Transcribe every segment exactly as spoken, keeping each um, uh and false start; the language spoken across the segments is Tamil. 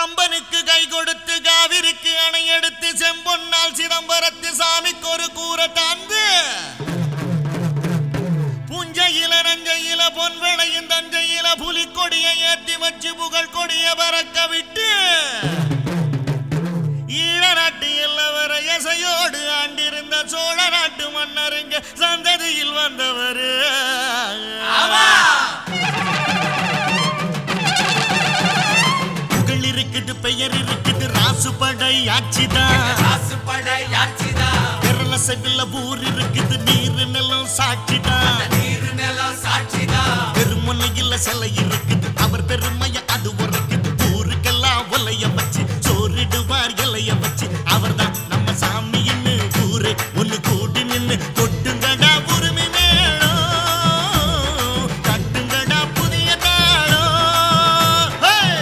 கம்பனுக்கு கை கொடுத்து காவிரிக்கு அணை எடுத்து செம்பொன்னால் சிதம்பரத்து சாமிக்கு ஒரு கூரை தாந்து புஞ்சையில நஞ்சையில பொன்வளையும் தஞ்சையில புலிக்கொடியை ஏற்றி வச்சு புகழ் கொடிய பறக்க விட்டு ஈழ நாட்டு எல்லவர இசையோடு ஆண்டிருந்த சோழ நாட்டு மன்னருங்க சந்ததியில் வந்தவர். புகழ் இருக்குது, பெயர் இருக்குது, ராசுபடை ஆட்சிதான். விரல செவில ஊர் இருக்குது, நீர் நிலம் சாட்சிதான். பெருமுனையில் சிலை இருக்குது, அவர் பெருமைய அது உரைக்குது. ஊருக்கெல்லாம் ஒலைய வச்சு சோறிடுவார் இலைய வச்சு. அவர்தான் நம்ம சாமின்னு ஊரு ஒண்ணு கூடி நின்னு கொட்டுங்கடா உரிமை மேளம், கட்டுங்கடா புதிய தாளம்.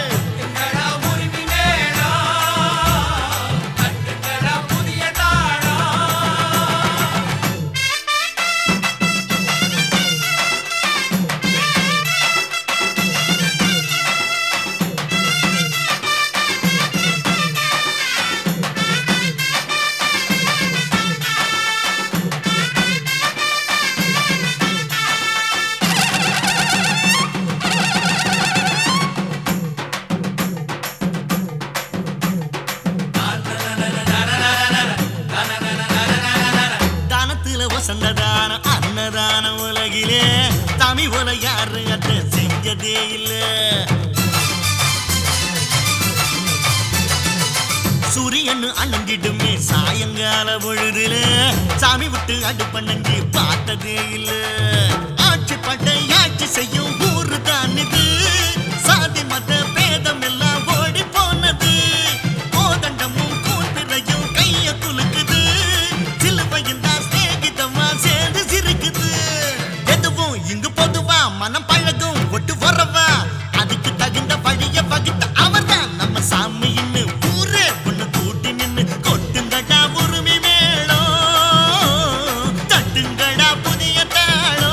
வசந்ததான அன்னதான உலகிலே தமி போல யாரு அத செஞ்சதே இல்ல. சூரியன் அணங்கிடுமே சாயங்கால பொழுதுல சாமி விட்டு அடுப்ப நஞ்சி பார்த்ததே இல்ல. ஆட்சி பட்டை ஆட்சி செய்யும் ஊரு தான் இது. சாதி மத பேதம் எல்லாம் ஓடி போனது. கோதண்டமும் கூத்திரையும் கைய குலுக்குது. சிலுவையும் தான் சேர்ந்து சிரிக்குது. எதுவும் இங்கு பொதுவா மனம் பழகும் ஒட்டு வரவா. அதுக்கு தகுந்த வழிய வகுத்த அவர்தான் நம்ம சாமின்னு ஊரே ஒண்ணு கூட்டி நின்னு கொட்டுங்கடா உரிமை மேளம், தட்டுங்கடா புதிய தாளம்.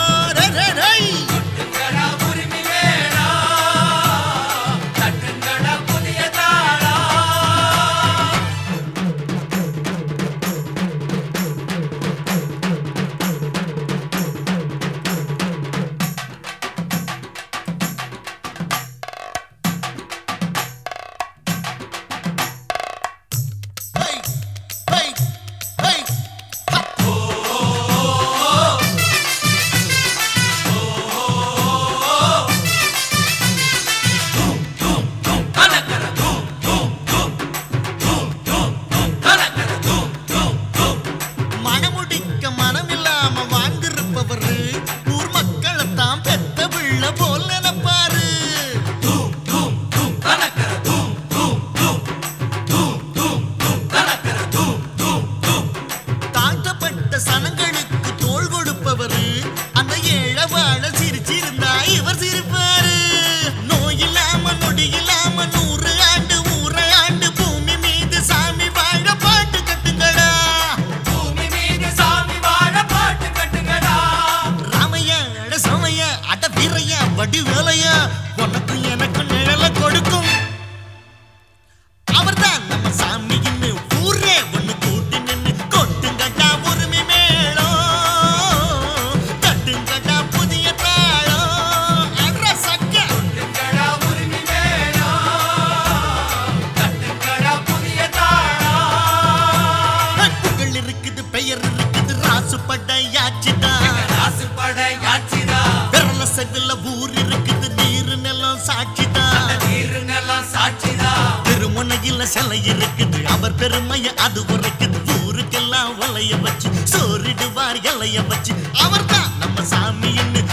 சனங்களுக்கு தோள் கொடுப்பவரு அந்த ஏழ வாழ சிரிச்சிருந்தா இவர் சிரிப்பாரு. நோய் இல்லாம நொடி இல்லாம நூறு ஆண்டு ஊர ஆண்டு பூமி மீது சாமி வாழ பாட்டு கட்டுங்கடா. பூமி மீது சாமி வாழ பாட்டு கட்டுங்கடா. ராமையா அட சமையா அட வீரையா வடி வேலையா உனக்கு எனக்கு நிழல கொடுக்கும். அவர்தான் நம்ம சாமின்னு ஊரே ஒண்ணு கூட்டி நின்னு கொட்டுங்கடா உரிமை மேளம், தட்டுங்கடா புதிய தாளம். அட சக்க உரிமை மேளம், தட்டுங்கடா புதிய தாளம். புகழ் இருக்குது, பெயர் இருக்குது, ராசுபடை ஆட்சிதான். விரல செவில ஊர் இருக்குது, நீர் நிலம் சாட்சிதான். திருமுனையில் சிலை இருக்குது, அவர் பெருமைய அது உரைக்குது. ஊருக்கெல்லாம் வலைய வச்சு சோறிடுவார் இலைய வச்சு. அவர்தான் நம்ம சாமின்னு